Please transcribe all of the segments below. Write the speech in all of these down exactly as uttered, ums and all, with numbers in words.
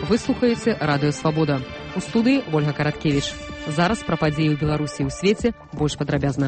Вы слухаеце радыё Свабода. У студыі Ольга Караткевіч. Зараз пра падзеі ў Беларусі і ў свеце больш падрабязна.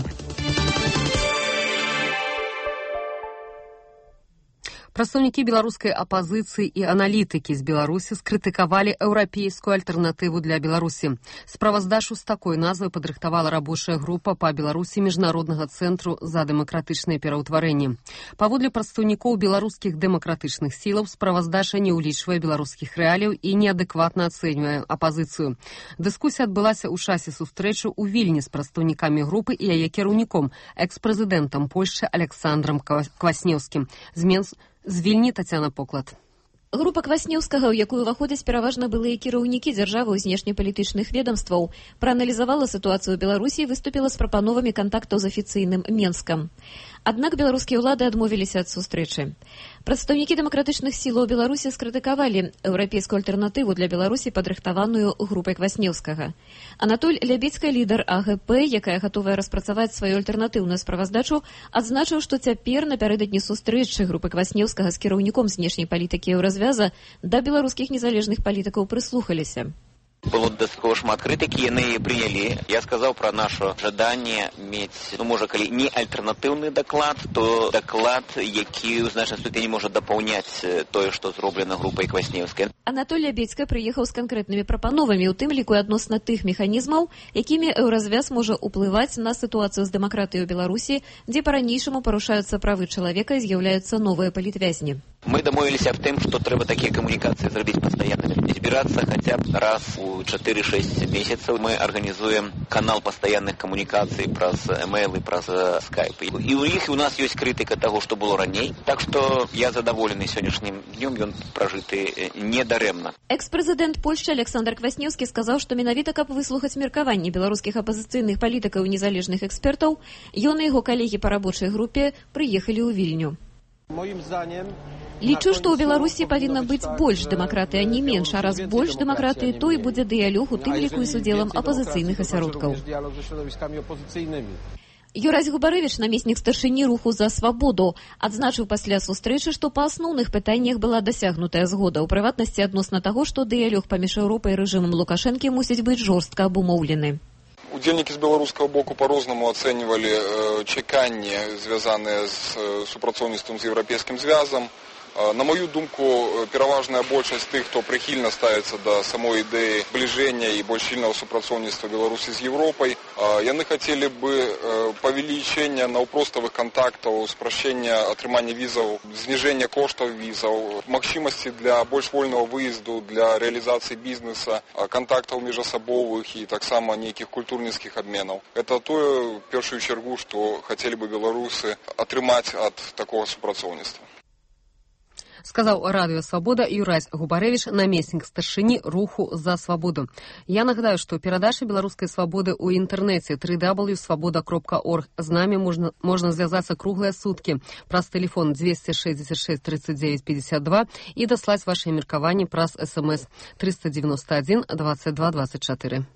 Прадстаўнікі беларускай апазіцыі і аналітыкі з Беларусі скрытыкавалі еўрапейскую альтэрнатыву для Беларусі. Справаздачу з такой назвай падрыхтавала рабочая група па Беларусі Міжнароднага цэнтру за дэмакратычнае пераўтварэнне. Паводле прадстаўнікоў беларускіх дэмакратычных сілаў, справаздача не ўлічвае беларускіх рэаліяў і неадэкватна ацэньвае апазіцыю. Дыскусія адбылася ў часе сустрэчы ў Вільні з прадстаўнікамі групы і яе кіраўніком, экс-прэзідэнтам Польшчы Александрам Кваснеўскім. Зменс З Вільні Тацяна Поклад. Група Кваснеўскага, у якую ўваходзяць пераважна былыя кіраўнікі дзяржавы ў знешнепалітычных ведамстваў, прааналізавала сітуацыю ў Беларусі і выступіла з прапановамі кантактаў з афіцыйным Менскам. Аднак беларускія ўлады адмовіліся ад сустрэчы. Прадстаўнікі дэмакратычных сілаў Беларусі скрытыкавалі еўрапейскую альтэрнатыву для Беларусі, падрыхтаваную групай Кваснеўскага. Анатоль Лябедзька, лідар А Гэ Пэ, якая гатовая распрацаваць сваю альтэрнатыўную справаздачу, адзначыў, што цяпер напярэдадні сустрэчы групы Кваснеўскага з кіраўніком знешняй палітыкі еўразвяза да беларускіх незалежных палітыкаў прыслухаліся. Было дастаткова шмат крытыкі, яны прынялі. Я сказаў пра наша жаданне мець, ну, можа, калі не альтэрнатыўны даклад, то даклад, які ў значнай ступені можа дапаўняць тое, што зроблена групай Кваснеўскай. Анатоль Лябедзька прыехаў з канкрэтнымі прапановамі, у тым ліку і адносна тых механізмаў, якімі еўразвяз можа ўплываць на сітуацыю з дэмакратыяй у Беларусі, дзе па-ранейшаму парушаюцца правы чалавека і з'яўляюцца новыя палітвязні. Мы дамовіліся аб тым, што трэба такія камунікацыі зрабіць пастаяннымі. Збірацца хаця б раз у чатыры-шэсць месяцаў. Мы арганізуем канал пастаянных камунікацый праз эмейлы, праз скайп. І ў іх у нас ёсць крытыка таго, што было раней. Так што я задаволены сённяшнім днём, ён пражыты недарэмна. Экс-прэзідэнт Польшчы Александр Кваснеўскі сказаў, што менавіта каб выслухаць меркаванні беларускіх апазіцыйных палітыкаў і незалежных экспертаў, ён і яго калегі па рабочай групе прыехалі ў Вільню. Моим зданiem Лічу, што ў Беларусі павінна быць больш дэмакратыі, а не менш, а раз больш дэмакратыі, то і будзе дыялог, у тым ліку і з удзелам апазіцыйных асяродкаў. Юрась Губарэвіч, намеснік старшыні руху за свабоду, адзначыў пасля сустрэчы, што па асноўных пытаннях была дасягнутая згода, у прыватнасці адносна таго, што дыялог паміж Еўропай і рэжымам Лукашэнкі мусіць быць жорстка абумоўлены. Удзельнікі з беларускага боку па-рознаму ацэньвалі э, чаканні, звязаныя з э, супрацоўніцтвам з еўрапейскім звязам. На мою думку, пераважная большасць тых, хто прыхільна ставіцца да самой ідэі бліжэння і больш сильнага супрацоўніцтва Беларусі з Еўропай, яны хацелі бы павелічэння наўпроставых кантактаў, спрашчэння атрымання візаў, зніжэння коштаў візаў, магчымасці для больш вольнага выезду, для рэалізацыі бізнеса, кантактаў міжасабовых і таксама нейкіх культурніцкіх абменаў. Это тое, в першую чаргу, што хацелі бы беларусы атрымаць ад такога супрацоўніцтва. Сказаў радыё Свабода Юрась Губарэвіч, намеснік старшыні руху за свабоду. Я нагадаю, што перадача беларускай свабоды ў інтэрнэце дабл ю дабл ю дабл ю крапка свабода крапка орг. З намі можна, можна звязацца круглыя суткі праз тэлефон дзвесце шэсцьдзесят шэсць тридцать девять пятьдесят два і даслаць вашыя меркаванні праз смс триста девяносто один двадцать два двадцать четыре.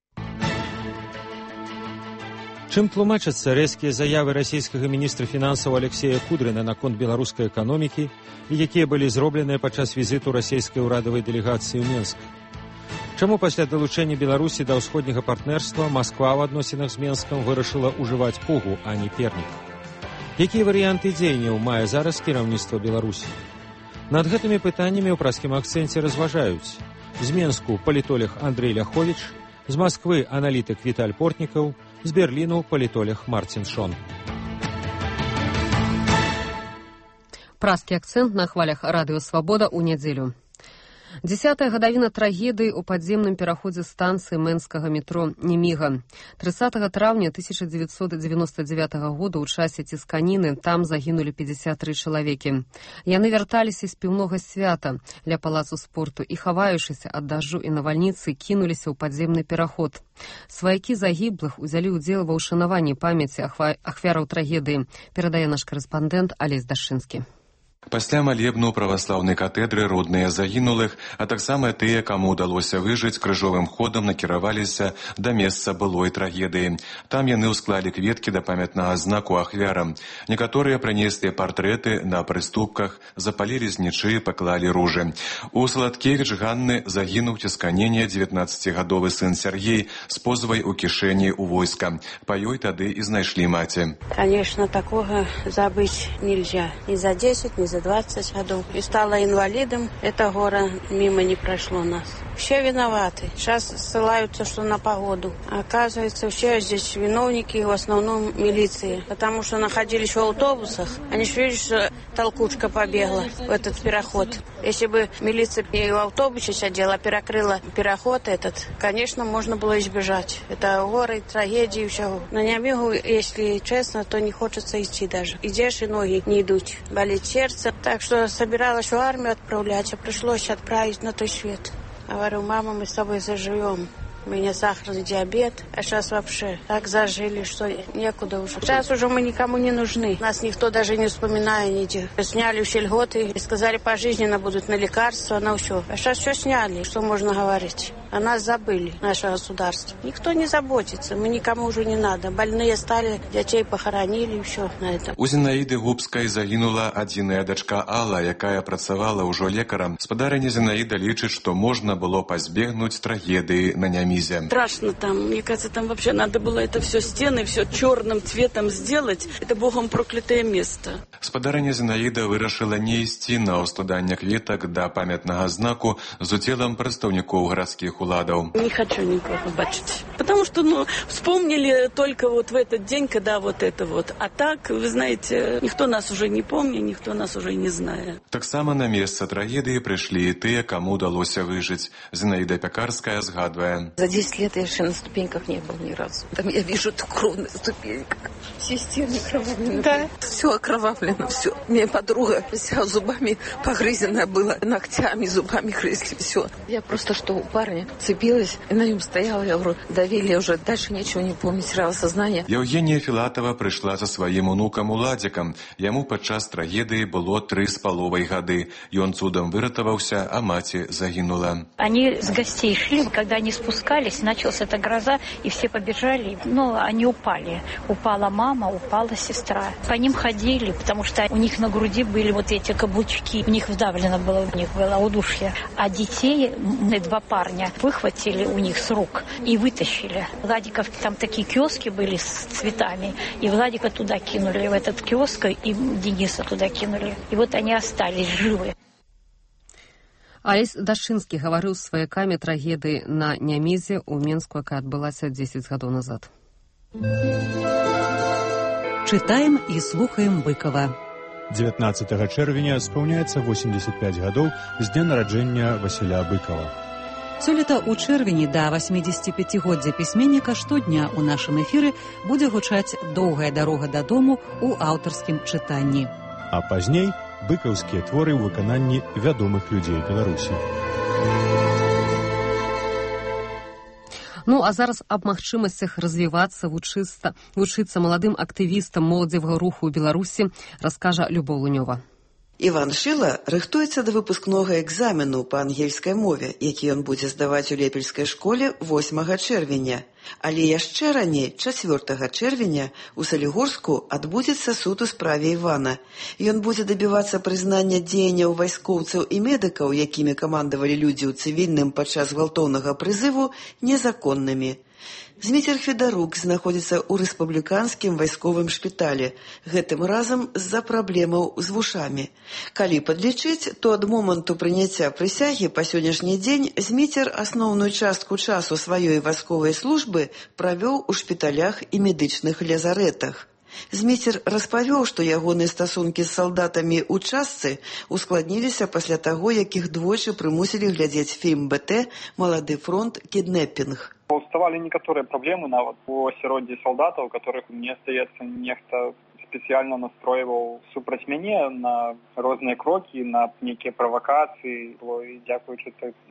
Чым тлумачацца рэзкія заявы расійскага міністра фінансаў Алексея Кудрына наконт беларускай эканомікі, якія былі зробленыя падчас візіту расійскай урадавай дэлегацыі ў Менск? Чаму пасля далучэння Беларусі да ўсходняга партнерства Масква ў адносінах з Менскам вырашыла ўжываць пугу, а не пернік? Якія варыянты дзеянняў мае зараз кіраўніцтва Беларусі? Над гэтымі пытаннямі ў праскім акцэнце разважаюць з Менску палітолог Андрей Ляховіч, з Масквы аналітык Віталь Портнікаў, з Берліну палітолог Марцін Шон. Праскі акцэнт на хвалях радыё Свабода ў нядзелю. Дзесятая гадавіна трагедыі ў падземным пераходзе станцыі мэнскага метро Неміга. тридцатого траўня тысяча девятьсот девяносто девятого года ў часе цісканіны там загінулі пятьдесят три чалавекі. Яны вярталіся з піўнога свята ля палацу спорту і, хаваючыся ад дажджу і навальніцы, кінуліся ў падземны пераход. Сваякі загіблых узялі ўдзел ва ўшанаванні памяці ахвяраў трагедыі, перадае наш карэспандэнт Алесь Дашчынскі. Пасля малебну праваслаўнай катэдры родныя загінулых, а таксама тыя, каму ўдалося выжыць, крыжовым ходам накіраваліся да месца былой трагедыі. Там яны ўсклалі кветкі да памятнага знаку ахвярам. Некаторыя прынеслі партрэты на прыступках, запалілі знічы, паклалі ружы. У Салаткевіч Ганны загінуў цісканення дзевятнаццацігадовы сын Сергей з позвай у кішэні ў войска. Па ёй тады і знайшлі маці. Конечно, такого забыть нельзя. Ни за десять, ни за двадцать годов. И стала инвалидом. Это горе мимо не прошло нас. Все виноваты. Сейчас ссылаются, что на погоду. А оказывается, все здесь виновники, в основном милиции. Потому что находились в автобусах. Они же видят, что толкучка побегла в этот переход. Если бы милиция и в автобусе сидела, перекрыла переход этот, конечно, можно было избежать. Это горы, трагедии, все. На Нямигу, если честно, то не хочется идти даже. Идешь, и ноги не идут. Болит сердце. Так что собиралась в армию отправлять, а пришлось отправить на той свет. Говорю, мама, мы с тобой заживем. У меня сахарный диабет, а сейчас вообще так зажили, что некуда уже. Сейчас уже мы никому не нужны. Нас никто даже не вспоминает нигде. Сняли все льготы и сказали, пожизненно будут на лекарства, на все. А сейчас все сняли, что можно говорить. О нас забыли, наше государство. Никто не заботится, мы никому уже не надо. Больные стали, детей похоронили и все на этом. У Зінаїди Губскай загінула адзіная дачка Алла, якая працавала ўжо лекарам. Спадарыня Зінаіда лічыць, што можна было пазбегнуць трагедыі на Нямізе. Страшно там. Мне кажется, там вообще надо было это все стены, все черным цветом сделать. Это богом проклятое место. Спадарыня Зінаіда вырашыла не ісці на ўскладанне кветак да памятнага знаку з удзелам прадстаўнікоў гарадскіх уладаў. Не хочу никого бачить. Потому что, ну, вспомнили только вот в этот день, когда вот это вот. А так, вы знаете, никто нас уже не помнит, никто нас уже не знает. Таксама на месца трагедыі прыйшлі і тыя, каму удалося выжыць. Зінаіда Пякарская згадвае. За десять лет я еще на ступеньках не был ни разу. Там я вижу эту кровь на ступеньках. Все стены окровавлены. Да. Все окровавлено, все. Мне подруга вся зубами погрызенная была, ногтями, зубами грызли, все. Я просто что у парня цепилась, и на нем стояла, я говорю, давили, я уже дальше ничего не помню, теряла сознание. Евгения Филатова пришла со своим унукам Уладзікам. Яму падчас трагедии было три с половой годы. Ён цудом выратаваўся, а маці загинула. Они с гостей шли, когда они спускались, началась эта гроза, и все побежали. Но они упали. Упала мама, упала сестра. По ним ходили, потому что у них на груди были вот эти каблучки. У них вдавлено было, у них было удушье. А детей, два парня, выхватили у них с рук и вытащили. Владиков, там такие киоски были с цветами, и Владика туда кинули, в этот киоск, и Дениса туда кинули. И вот они остались живы. Алесь Дашчынскі гаварыў з сваякамі трагедыі на Нямізе ў Менску, якая адбылася дзесяць гадоў назад. Чытаем і слухаем Быкова. дзевятнаццатага чэрвеня спаўняецца восемьдесят пять гадоў з дня нараджэння Васіля Быкова. Сёлета ў чэрвені да восьмідзесятіпяцігоддзя пісьменніка штодня ў нашым эфіры будзе гучаць «Доўгая дарога дадому» у аўтарскім чытанні. А пазней быкаўскія творы ў выкананні вядомых людзей Беларусі. Ну, а зараз аб магчымасцях развівацца, вучыцца, вучыцца маладым актывістам моладзевага руху ў Беларусі раскажа Любоў Лунёва. Іван Шыла рыхтуецца да выпускнога экзамену па ангельскай мове, які ён будзе здаваць у лепельскай школе восьмага чэрвеня. Але яшчэ раней, чацвёртага чэрвеня, у Салігорску адбудзецца суд у справе Івана. Ён будзе дабівацца прызнання дзеянняў вайскоўцаў і медыкаў, якімі камандавалі людзі ў цывільным падчас гвалтоўнага прызыву, незаконнымі. Зміцер Федарук знаходзіцца ў рэспубліканскім вайсковым шпіталі, гэтым разам з-за праблемаў з вушамі. Калі падлічыць, то ад моманту прыняцця прысягі па сённяшні дзень Зміцер асноўную частку часу сваёй вайсковай службы правёў у шпіталях і медычных лязарэтах. Зміцер распавёў, што ягоныя стасункі з салдатамі ў частцы ускладніліся пасля таго, як іх двойчы прымусілі глядзець фільм БТ «Малады фронт. Кіднэпінг». Уставали некоторые проблемы нават у асяроддзі солдатаў, которых, мне здаецца, нехта спецыяльна настройваў супраць мяне на розныя крокі, на нейкія правакацыі. І дзякуючы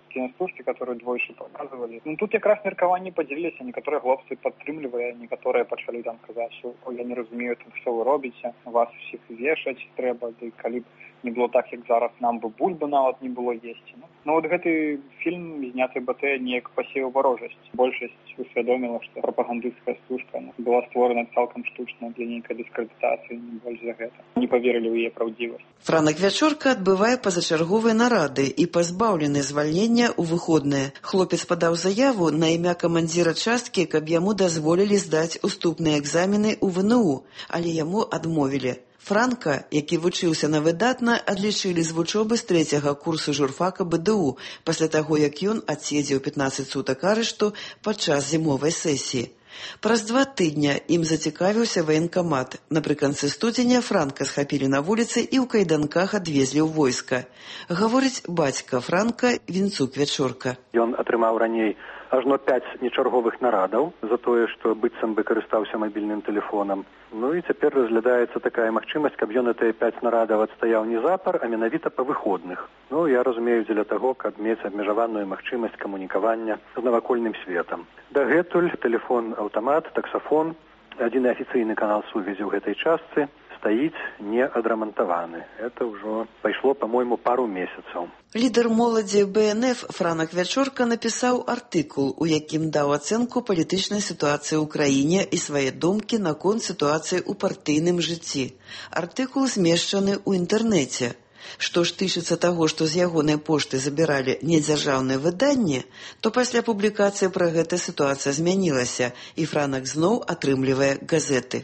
киностужкі, которые двойчы показывали. Ну, тут якраз меркаванні подзяліліся, некаторыя хлопцы падтрымлівалі, некаторыя пачалі там казаць, што я не разумею, там, што вы робіце, вас усіх вешаць трэба, ды калі б не было так, як зараз, нам бы бульбы нават не было есці. Ну, ну вот гэты фільм зняты БТ неяк пасеяў варожасць. Большасць усвядоміла, што прапагандысцкая стужка ну, была створана цалкам штучна для нейкай дыскрэдытацыі, не больш за гэта. Не паверылі ў яе праўдзівасць. Франак Вячорка адбывае пазачарговыя нарады і пазбаўлены звальнення ў выходныя. Хлопец падаў заяву на імя камандзіра часткі, каб яму дазволілі здаць уступныя экзамены ў ВНУ, але яму адмовілі. Франка, які вучыўся на выдатна, адлічылі з вучобы з трэцяга курсу журфака БДУ пасля таго, як ён адседзеў пятнаццаць сутак арышту падчас зімовай сесіі. Праз два тыдня ім зацікавіўся ваенкамат. Напрыканцы студзеня Франка схапілі на вуліцы і ў кайданках адвезлі ў войска. Гаворыць бацька Франка Вінцук Вячорка. Ён атрымаў раней ажно пяць нечарговых нарадаў за тое, што быццам бы карыстаўся мабільным тэлефонам. Ну і цяпер разглядаецца такая магчымасць, каб ён гэтыя пяць нарадаў адстаяў не запар, а менавіта па выходных. Ну, я разумею, дзеля таго, каб мець абмежаваную магчымасць камунікавання з навакольным светам. Дагэтуль тэлефон-аўтамат, таксафон, адзіны афіцыйны канал сувязі ў гэтай частцы стаіць не адрамантаваны. Это ўжо пайшло, па-мойму, пару месяцаў. Лідар моладзі БНФ Франак Вячорка напісаў артыкул, у якім даў ацэнку палітычнай сітуацыі ў краіне і свае думкі наконт сітуацыі ў партыйным жыцці. Артыкул змешчаны ў інтэрнэце. Што ж тычыцца таго, што з ягонай пошты забіралі недзяржаўныя выданні, то пасля публікацыі пра гэта сітуацыя змянілася, і Франак зноў атрымлівае газеты.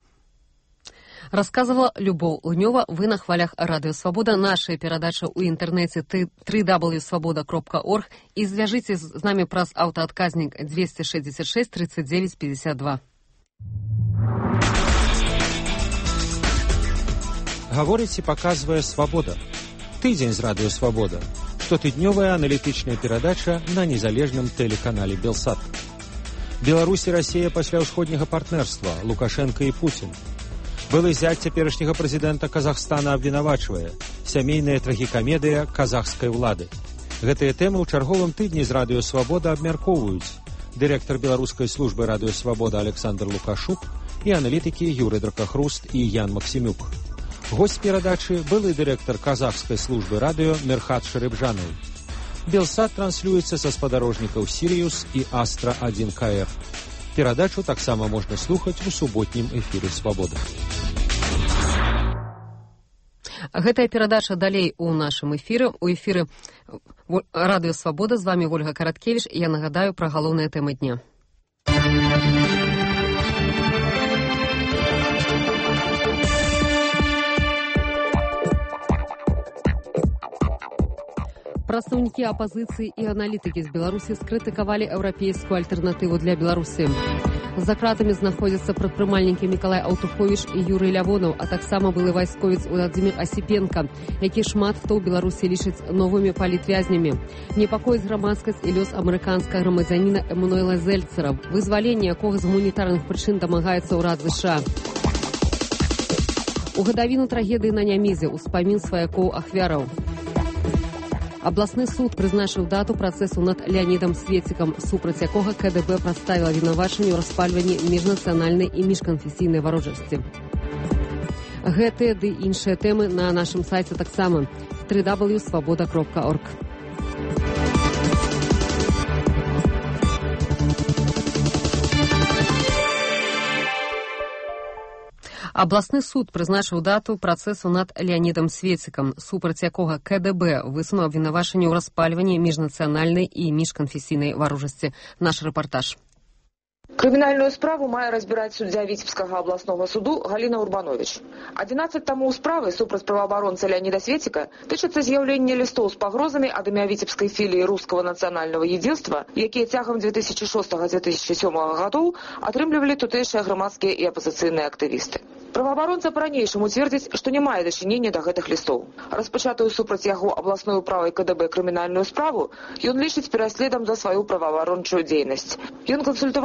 Рассказывала Любоў Лунёва. Вы на хвалях Радыё Свабода. Наша перадача ў інтэрнэце дабл ю дабл ю дабл ю свабода кропка орг і звяжыце з намі праз аўтаадказнік двести шестьдесят шесть тридцать девять пятьдесят два. Гаворыць і паказвае Свабода. Тыдзень з Радыё Свабода. Штотыднёвая аналітычная перадача на незалежным тэлеканале Белсат. Беларусь і Расія пасля ўсходняга партнерства, Лукашенко і Путін. Былы зять цяперашняга прэзідэнта Казахстана абвінавачвае. Сямейная трагікамедыя казахскай улады. Гэтыя тэмы ў чарговым тыдні з Радыё Свабода абмяркоўваюць дырэктар беларускай службы Радыё Свабода Александр Лукашук і аналітыкі Юрый Дракахруст і Ян Максімюк. Госць перадачы былы дырэктар казахскай службы радыё Мерхат Шарыбжанаў. Белсат транслюецца са спадарожнікаў Сіриус і Астра один ка эр. Перадачу таксама можна слухаць у суботнім эфіры Свабода. Гэтая перадача далей у нашым эфіры. У эфіры Радыё Свабода. З вами Ольга Караткевіч. Я нагадаю пра галоўныя тэмы дня. Прадстаўнікі апазіцыі і аналітыкі з Беларусі скрытыкавалі еўрапейскую альтэрнатыву для Беларусі. За кратамі знаходзяцца прадпрымальнікі Мікалай Аўтуховіч і Юрый Лявонаў, а таксама былы вайсковец Уладзімір Асіпенка, які шмат хто ў Беларусі лічыць новымі палітвязнямі. Непакоіць грамадскасць і лёс амерыканскага грамадзяніна Эмануэла Зельцера, вызваленне якога з гуманітарных прычын дамагаецца ўрад ЗША. У гадавіну трагедыі на Нямізе ўспамін сваякоў ахвяраў. Абласны суд прызначыў дату працэсу над Леанідам Свецікам, супраць якога КДБ прадставіла вінавачанне ў распальванні міжнацыянальнай і міжканфесійнай варожасці. Гэтыя ды іншыя тэмы на нашым сайце таксама дабл ю дабл ю дабл ю кропка свабода кропка орг. Абласны суд прызначыў дату працэсу над Леанідам Свецікам, супраць якога КДБ высунуў абвінавачанне ў распальванні міжнацыянальнай і міжканфесійнай варожасці. Наш рэпартаж. Крымінальную справу мае разбіраць суддзя Віцебскага абласнога суду Галіна Урбанович. адзінаццаць тамоў справы супраць праваабаронцы Леаніда Свеціка тычацца з'яўлення лістоў з пагрозамі ад імя Віцебскай філіі Рускага нацыянальнага едзінства, якія цягам две тысячи шостага - две тысячи сёмага гадоў атрымлівалі тутэйшыя грамадскія і апазіцыйныя актывісты. Праваабаронца па-ранейшаму цвердзіць, што не мае дачынення да гэтых лістоў. Распачатую супраць яго абласной управай КДБ крымінальную справу ён лічыць пераследам за сваю праваабарончую дзейнасць. Ён кансультаваў віцебскі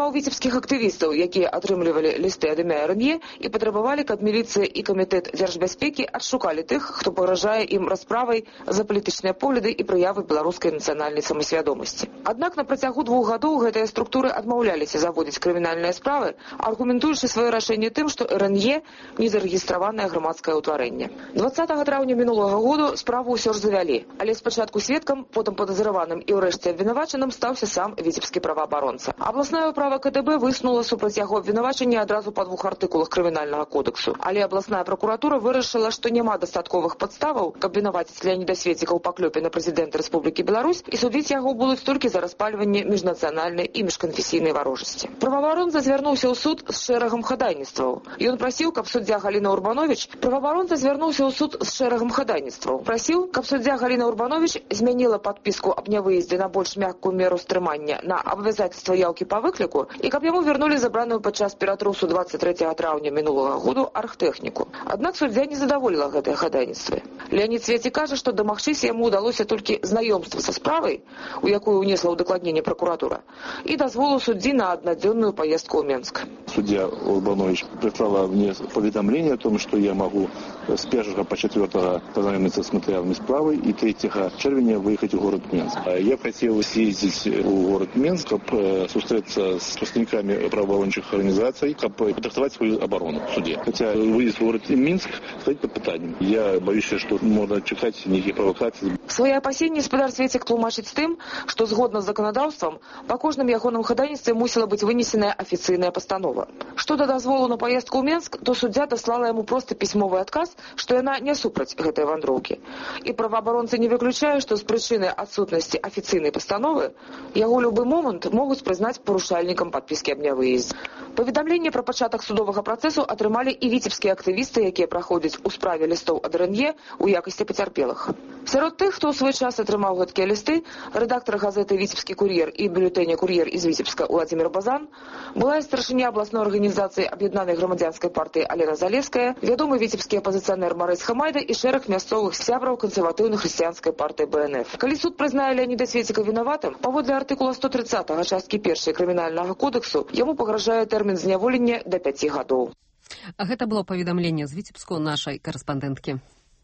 віцебскіх актывістаў, якія атрымлівалі лісты ад імя РНЕ і патрабавалі, каб міліцыя і камітэт дзяржбяспекі адшукалі тых, хто пагражае ім расправай за палітычныя погляды і праявы беларускай нацыянальнай самасвядомасці. Аднак на працягу двух гадоў гэтыя структуры адмаўляліся заводзіць крымінальныя справы, аргументуючы сваё рашэнне тым, што РНЕ не зарэгістраванае грамадскае ўтварэнне. дваццатага траўня мінулага году справу ўсё ж завялі, але спачатку сведкам, потым падазраваным і ўрэшце абвінавачаным стаўся сам віцебскі праваабаронца. Абласная ўправа КДБ высунула супраць яго абвінавачання адразу па двух артыкулах крымінальнага кодексу, але абласная прокуратура вырашыла, што няма дастатковых падставаў, каб вінаваціць Леаніда Свеціка ў паклёпе на прэзідэнта Рэспублікі Беларусь, і судзіць яго будуць толькі за распальванне міжнацыянальнай і міжканфесійнай варожасці. Праваабаронца звярнуўся ў суд з шэрагам хадайніцтваў. Ён прасіў, каб суддзя Галіна Урбанович праваабаронца звярнуўся ў суд з шэрагам хадайніцтваў. Прасіў, каб суддзя Галіна Урбанович змяніла падпіску аб нявыездзе на больш мяккую меру стрымання на абавязацтва яўкі па выкліку і каб яму вярнулі забраную падчас ператрусу дваццаць трэцяга траўня мінулага году архтэхніку. Аднак суддзя не задаволіла гэтыя хадайніцтвы. Леанід Свецік кажа, што дамагчыся яму ўдалося толькі знаёмства са справай, у якую ўнесла ўдакладненне прокуратура, і дазволу суддзі на аднадзённую поездку ў Менск. Судья Урбанович прислала мне поведомление о том, что я могу с первого по четвертого познакомиться с материалами справы и третьего червня выехать в город Минск. Я хотел съездить в город Минск, чтобы встретиться с представителями правоохранительных организаций, чтобы подготовить свою оборону в суде. Хотя выезд в город Минск стоит под питанием. Я боюсь, что можно чекать некие провокации. Свои опасения гаспадар Свецік тлумачыць тым, што згодна з заканадаўствам па кожным ягоным хадайніцтве мусіла быць вынесеная афіцыйная пастанова. Што да дазволу на поездку ў Менск, то суддзя даслала яму проста пісьмовы адказ, што яна не супраць гэтай вандроўкі. І праваабаронцы не выключае, што з прычыны адсутнасці афіцыйнай пастановы яго любы момант могуць прызнаць парушальнікам падпіскі аб нявыездзе. Паведамленне пра пачатак судовага працэсу атрымалі і віцебскія актывісты, якія праходзяць у справе лістоў ад РНЕ у якасці пацярпелых. Сярод тых, хто ў свой час атрымаў гэткія лісты, рэдактар газеты «Віцебскі кур'ер» і бюлетэня «Кур'ер» из Віцебска Владимир Базан, была і старшыня абласной арганізацыі аб'яднанай грамадзянскай партыі Алена Залеская, вядомы віцебскі апазіцыянер Марыс Хамайда і шэраг мясцовых сябраў кансерватыўнай хрысціянскай партыі БНФ. Калі суд прызнае Леаніда Свеціка вінаватым, паводле артыкула сто тридцатага часткі першай крымінальнага кодексу, яму пагражае тэрмін зняволення да пяці гадоў. А гэта было паведамленне з Віцебску нашай карэспандэнткі.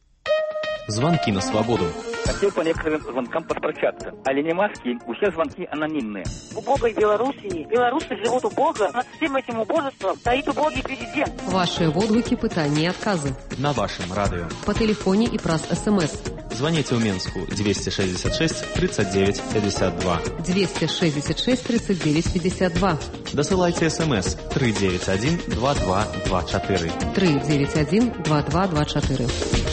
Звонки на свободу. Хотел по некоторым звонкам подпрощаться. Але не маски, у всех звонки анонимные. У Бога и Белоруссии. Белорусы живут у Бога. Над всем этим убожеством стоит убогий президент. Ваши водгуки, пытания и отказы. На вашем радио. По телефоне и праз СМС. Звоните в Минску двести шестьдесят шесть тридцать девять пятьдесят два. двести шестьдесят шесть тридцать девять пятьдесят два. Досылайте СМС три девять один два два два четыре. три девять один два два два четыре.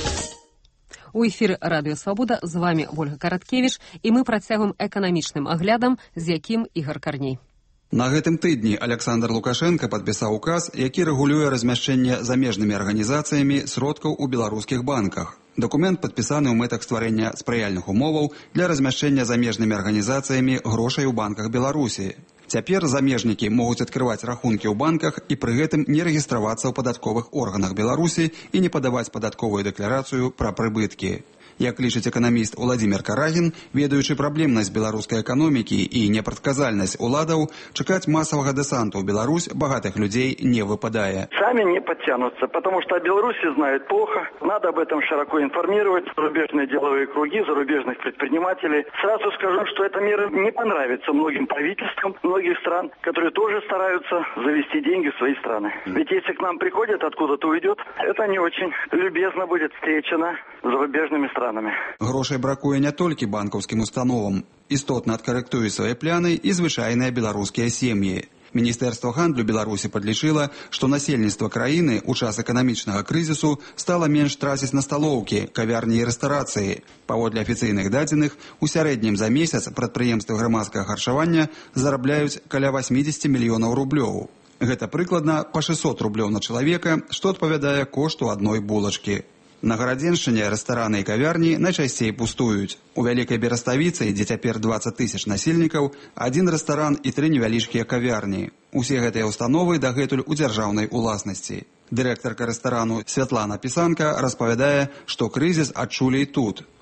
У эфіры Радыё Свабода, з вами Ольга Караткевіч, і мы працягваем эканамічным аглядам, з якім Ігар Карней. На гэтым тыдні Александр Лукашенко падпісаў указ, які рэгулюе размяшчэнне замежнымі арганізацыямі сродкаў у беларускіх банках. Дакумент падпісаны ў мэтах стварэння спрыяльных умоваў для размяшчэння замежнымі арганізацыямі грошай у банках Беларусі. Цяпер замежнікі могуць адкрываць рахункі ў банках і пры гэтым не рэгістравацца ў падатковых органах Беларусі і не падаваць падатковую дэкларацыю пра прыбыткі. Як лічыць эканаміст Владимир Карагін, ведаючы праблемнасць беларускай эканомікі і непрадказальнасць уладаў, чакаць масавага дэсанту ў Беларусь багатых людзей не выпадае. Сами не подтянутся, потому что о Беларуси знают плохо. Надо об этом широко информировать зарубежные деловые круги, зарубежных предпринимателей. Сразу скажу, что эта мера не понравится многим правительствам многих стран, которые тоже стараются завести деньги в свои страны. Ведь если к нам приходят, откуда-то уйдет, это не очень любезно будет встречено зарубежными странами. Грошай бракуе не толькі банкаўскім установам. Істотна адкарэктуюць свае пляны і звычайныя беларускія сем'і. Міністэрства гандлю Беларусі падлічыла, што насельніцтва краіны ў час эканамічнага крызісу стала менш траціць на сталоўкі, кавярні і рэстарацыі. Паводле афіцыйных дадзеных, у сярэднім за месяц прадпрыемствы грамадскага харчавання зарабляюць каля восемьдесят мільёнаў рублёў. Гэта прыкладна па шестьсот рублёў на чалавека, што адпавядае кошту адной булачкі. На Гарадзеншчыне рэстараны і кавярні найчасцей пустуюць. У Вялікай Бераставіцы, дзе цяпер двадцать тысяч насельнікаў, адзін рэстаран і тры невялічкія кавярні. Усе гэтыя установы дагэтуль у дзяржаўнай уласнасці. Дырэктарка рэстарану Святлана Пісанка распавядае, што крызіс адчулі і тут.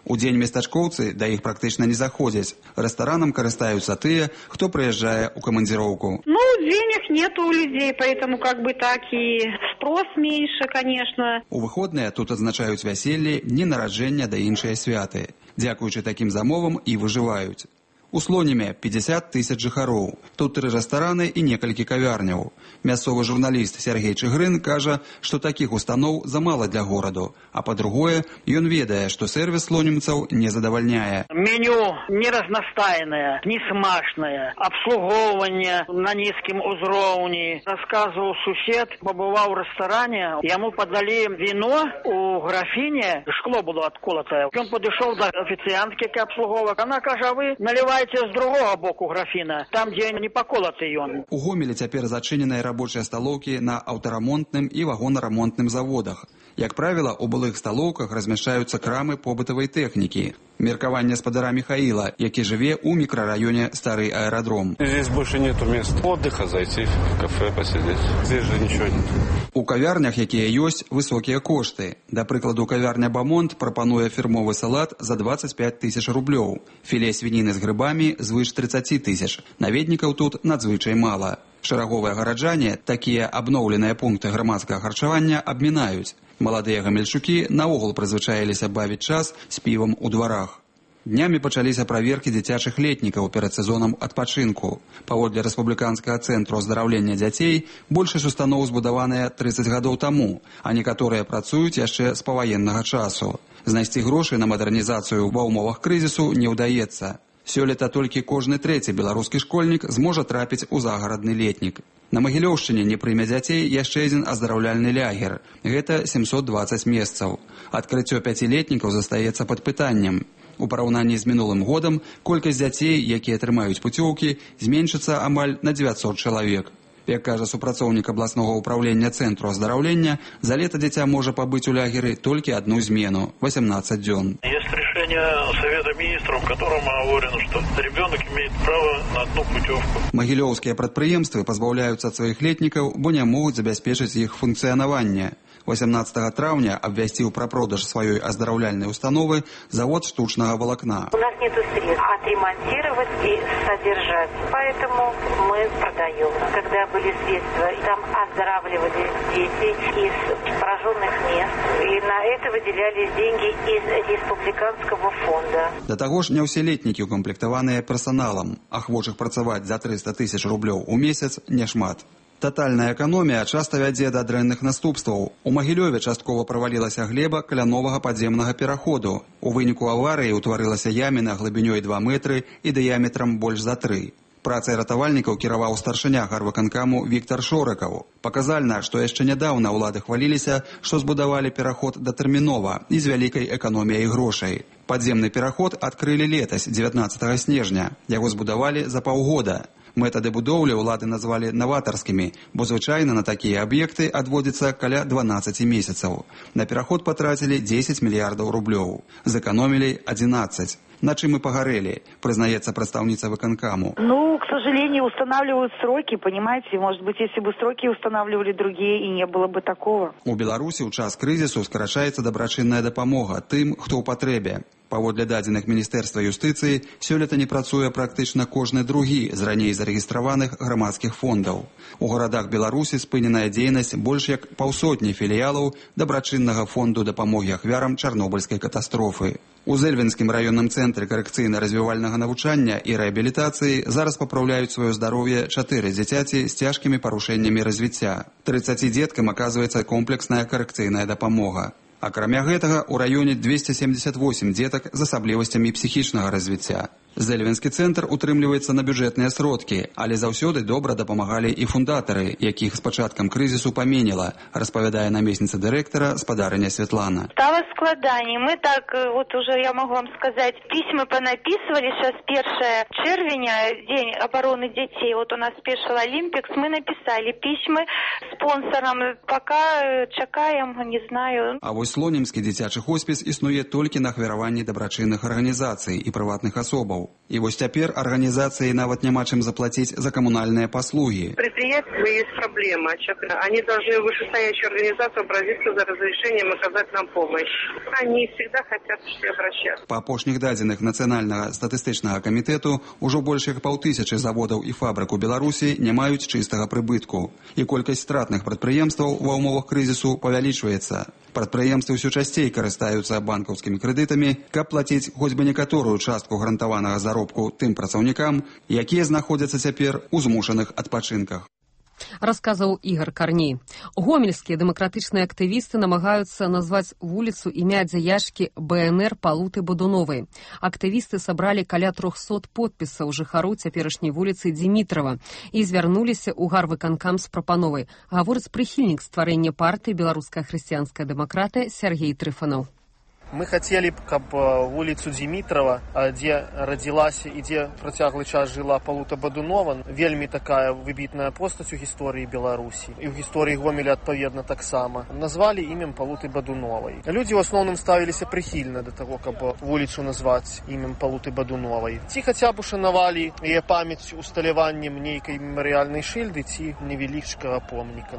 Удзень местачкоўцы да іх практычна не заходзяць. Рэстаранам карыстаюцца тыя, хто прыязджае ў камандзіроўку. Ну, денег нет у людей, поэтому как бы так и спрос меньше, конечно. У выходныя тут адзначаюць вяселле, дні нараджэння да іншыя святы. Дзякуючы такім замовам і выжываюць. У Слонеме пятьдесят тысяч жыхароў. Тут тры рэстараны і некалькі кавярняў. Мясцовы журналіст Сергей Чыгрын кажа, што такіх устаноў замала для гораду, а па-другое, ён ведае, што сервіс слонімцаў не задавальняе. Меню не разнастайнае, не смачнае, абслугоўванне на нізкім узроўні. Расказваў сусед, пабываў у рэстаране, яму падалі віно у графіне, шкло было адколатае. Ён падышоў да афіцыянткі, якая абслугоўвае. Она кажа, вы наливаеце з другого боку графіна, там, дзе не паколаты ён. У Гомелі цяпер зачыненыя рабочыя сталоўкі на аўтарамонтным і вагонарамонтным заводах. Як правіла, у былых сталоўках размяшчаюцца крамы побытавай тэхнікі. Меркаванне спадара Михаила, які жыве ў мікрараёне Стары аэрадром. Здесь больше нету мест отдыха, зайти в кафе посидеть. Здесь же ничего нет. У кавярнях, якія ёсць, высокія кошты. Да прыкладу, кавярня Бамонт прапануе фірмовы салат за двадцать пять тысяч рублёў. Філе свініны з грыбамі звыш тридцать тысяч. Наведнікаў тут надзвычай мала. Шараговыя гараджане такія абноўленыя пункты грамадскага харчавання абмінаюць. Маладыя гамельчукі наогул прызвычаіліся бавіць час з півам у дварах. Днямі пачаліся праверкі дзіцячых летнікаў перад сезонам адпачынку. Паводле рэспубліканскага цэнтру аздараўлення дзяцей, большасць устаноў збудаваныя тридцать гадоў таму, а некаторыя працуюць яшчэ з паваеннага часу. Знайсці грошы на мадэрнізацыю ва ўмовах крызісу не ўдаецца. Сёлета толькі кожны трэці беларускі школьнік зможа трапіць у загарадны летнік. На Магілёўшчыне не прыме дзяцей яшчэ адзін аздараўляльны лягер. Гэта семьсот двадцать месцаў. Адкрыццё пяцілетнікаў застаецца пад пытаннем. У параўнанні з мінулым годам колькасць дзяцей, якія атрымаюць пуцёўкі, зменшыцца амаль на девятьсот чалавек. Як кажа супрацоўнік абласнога ўпраўлення цэнтру аздараўлення, за лета дзіця можа пабыць у лягеры толькі одну змену – восемнадцать дзён. Есть решение Совета Министров, в котором оговорено, что ребенок имеет право на одну путевку. Магілёўскія прадпрыемствы пазбаўляюцца ад сваіх летнікаў, бо не могуць забяспечыць іх функцыянаванне. восемнадцатого траўня абвясціў пра продаж сваёй аздараўляльнай установы завод штучнага волокна. У нас нет средств отремонтировать и содержать, поэтому мы продаем. Когда были средства, там оздоравливали дети из пораженных мест, и на это выделялись деньги из республиканского фонда. Да таго ж не ўсе летнікі укамплектаваныя персаналам, ахвочых працаваць за триста тысяч рублёў у месяц няшмат. Татальная эканомія часта вядзе да дрэнных наступстваў. У Магілёве часткова правалілася глеба каля новага падземнага пераходу. У выніку аварыі ўтварылася яміна глыбінёй два метры і дыяметрам больш за тры. Працай ратавальнікаў кіраваў старшыня гарвыканкаму Віктор Шорыкаў. Паказальна, што яшчэ нядаўна ўлады хваліліся, што збудавалі пераход датэрмінова і з вялікай эканоміяй грошай. Падземны пераход адкрылі летась дзевятнаццатага снежня. Яго збудавалі за паўгода. Метады будоўлі ўлады назвалі наватарскімі, бо звычайна на такія аб'екты адводзіцца каля дванаццаць месяцаў. На пераход патрацілі дзесяць мільярдаў рублёў. Зэканомілі адзінаццаць. На чым і пагарэлі, прызнаецца прадстаўніца выканкаму. Ну, к сожалению, устанавливают сроки, понимаете? Может быть, если бы сроки устанавливали другие, и не было бы такого. У Беларусі ў час крызісу скарачаецца дабрачынная дапамога тым, хто ў патрэбе. Паводле дадзеных Міністэрства юстыцыі, сёлета не працуе практычна кожны другі з раней зарэгістраваных грамадскіх фондаў. У гарадах Беларусі спыненая дзейнасць больш як паўсотні філіялаў дабрачыннага фонду дапамогі ахвярам чарнобыльскай катастрофы. У Зэльвенскім раённым цэнтры карэкцыйна-развівальнага навучання і рэабілітацыі зараз папраўляюць сваё здароўе чатыры дзіцяці з цяжкімі парушэннямі развіцця. трыццаці дзеткам аказваецца комплексная карэкцыйная дапамога. Акрамя гэтага, у раёне двести семьдесят восемь дзетак з асаблівасцямі псіхічнага развіцця. Зэльвенскі цэнтр утрымліваецца на бюджэтныя сродкі, але заўсёды добра дапамагалі і фундатары, якіх з пачаткам крызісу паменела, распавядае намесніца дырэктара спадарыня Светлана. Стало складаней. Мы так, вот уже я могу вам сказать, письма понаписывали. Сейчас первое червеня, День обороны детей. Вот у нас Special Olympics. Мы написали письма спонсорам. Пока чакаем, не знаю. А вось Слонімскі дзіцячы хоспіс існуе толькі на ахвяраванні дабрачынных арганізацый і прыватных асобаў. прадпрыемстваў. І вось цяпер арганізацыі нават няма чым заплаціць за камунальныя паслугі. Предприятия есть проблема. Они должны вышестоящую организацию обратиться за разрешением оказать нам помощь. Они всегда хотят все обращаться. Па апошніх дадзеных Нацыянальнага статыстычнага камітэту ўжо больш як паўтысячы заводаў і фабрык у Беларусі не маюць чыстага прыбытку. І колькасць стратных прадпрыемстваў ва ўмовах крызісу павялічваецца. Прадпрыемствы ўсё часцей карыстаюцца банкаўскімі крэдытамі, каб плаціць хоць бы некаторую частку гарантаванага заробку тым працаўнікам, якія знаходзяцца цяпер у змушаных адпачынках. Расказаў Ігор Карней. Гомельскія дэмакратычныя актывісты намагаюцца назваць вуліцу імя дзяячкі бэ эн эр Палуты Бадуновай. Актывісты сабралі каля трохсот подпісаў жыхароў цяперашняй вуліцы Димитрова і звярнуліся ў гарвыканкам з прапановай. Гаворыць прыхільнік стварэння партыі «Беларуская хрысціянская дэмакратыя» Сергей Трыфанов. Мы хотели, каб вуліцу Димитрова, дзе радзілася і дзе працяглы час жыла Палута Бадунова, вельмі такая выбітная постаць у гісторыі Беларусі і ў гісторыі Гомеля адпаведна таксама, назвалі імем Палуты Бадуновай. Людзі ў асноўным ставіліся прыхільна да таго, каб вуліцу назваць імем Палуты Бадуновай. Ці хаця б ушанавалі яе памяць усталяваннем нейкай мемарыяльнай шыльды ці невялічкага помніка.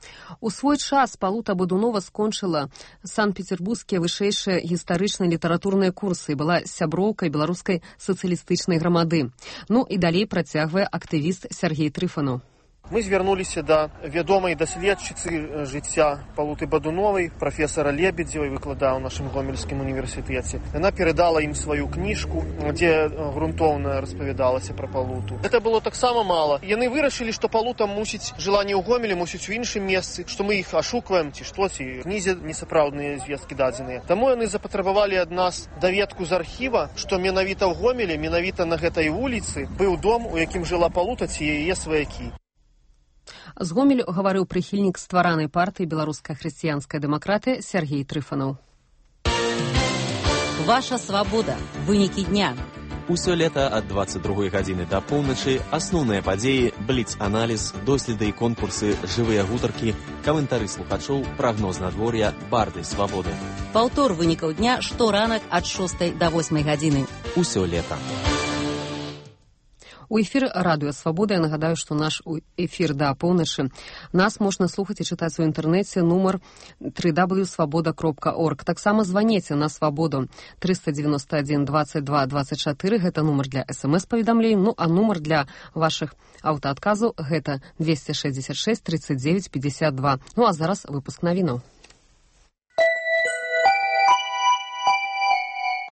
У свой час Палута Бадунова скончыла санкт-петербургскія вышэйшыя гістарычныя літаратурныя курсы і была сяброўкай беларускай сацыялістычнай грамады. Ну і далей працягвае актывіст Сергей Трыфанов. Мы звярнуліся да вядомай даследчыцы жыцця Палуты Бадуновай, прафесара Лебедзевай, выкладае ў нашым Гомельскім універсітэце. Яна перадала ім сваю кніжку, дзе грунтоўна распавядалася пра Палуту. Гэта было таксама мала. Яны вырашылі, што Палута мусіць жыла не ў Гомелі, мусіць у іншым месцы, што мы іх ашукваем, ці што, ці кнізе несапраўдныя звесткі дадзеныя. Таму яны запатрабавалі ад нас даведку з архіва, што менавіта ў Гомелі, менавіта на гэтай вуліцы быў дом, у якім жыла Палута ці яе сваякі. З Гомелю гаварыў прыхільнік стваранай партыі «Беларуская хрысціянская дэмакратыя» Сергей Трыфанов. Ваша свабода. Вынікі дня. Усё лета ад дваццаць другой гадзіны да поўначы асноўныя падзеі, бліц-аналіз, доследы і конкурсы, жывыя гутаркі, каментары слухачоў, прагноз надвор'я, барды свабоды. Паўтор вынікаў дня шторанак ад шостай да восьмай гадзіны. Усё лета. У эфір радыё «Свабода». Я нагадаю, што наш эфір да поўначы. Нас можна слухаць і чытаць у інтэрнэце нумар тры дабл ю крапка свабода крапка орг. Таксама званіце на «Свабоду» трыста дзевяносто адзін дваццаць два дваццаць чатыры. Гэта нумар для эс эм эс-паведамлений. Ну, а нумар для вашых аўтаадказаў гэта двести шестьдесят шесть тридцать девять пятьдесят два. Ну, а зараз выпуск навінаў.